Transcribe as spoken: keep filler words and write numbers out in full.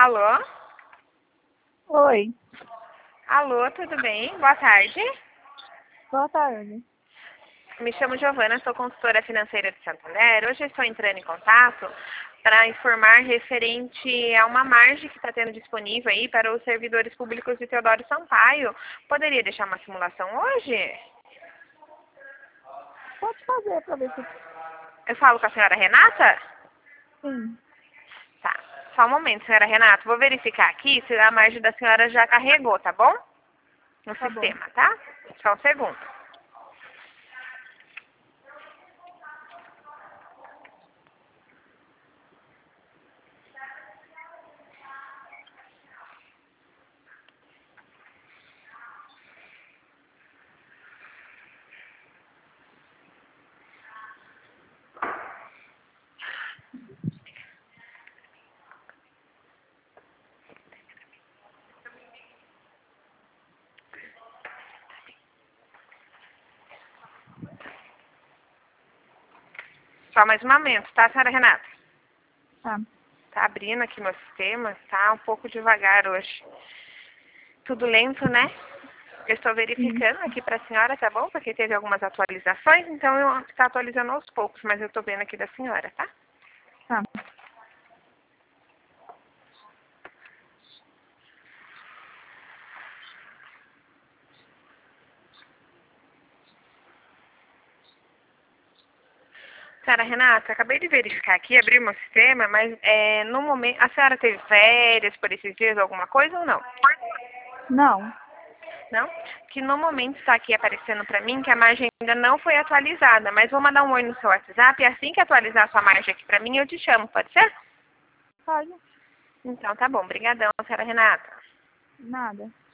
Alô? Oi, Alô, tudo bem? Boa tarde. boa tarde. Me chamo Giovana, sou consultora financeira de Santander. Hoje eu estou entrando em contato para informar referente a uma margem que está tendo disponível aí para os servidores públicos de Teodoro Sampaio. Poderia deixar uma simulação hoje? Pode fazer para ver se Eu falo com a senhora Renata? sim. Tá. Só um momento, senhora Renata. Vou verificar aqui se a margem da senhora já carregou, tá bom? No Tá bom. sistema, tá? Só um segundo. Só mais um momento, tá, senhora Renata? Tá. Tá abrindo aqui meu sistema, tá um pouco devagar hoje. Tudo lento, né? Eu estou Sim. verificando aqui para a senhora, tá bom? Porque teve algumas atualizações, então eu estou atualizando aos poucos, mas eu estou vendo aqui da senhora, tá? Tá. Senhora Renata, acabei de verificar aqui, abri meu sistema, mas é, no momento, a senhora teve férias por esses dias, alguma coisa ou não? Não. Não? Que no momento está aqui aparecendo para mim que a margem ainda não foi atualizada, mas vou mandar um oi no seu WhatsApp e assim que atualizar a sua margem aqui para mim eu te chamo, pode ser? Pode. Então tá bom, brigadão, senhora Renata. Nada.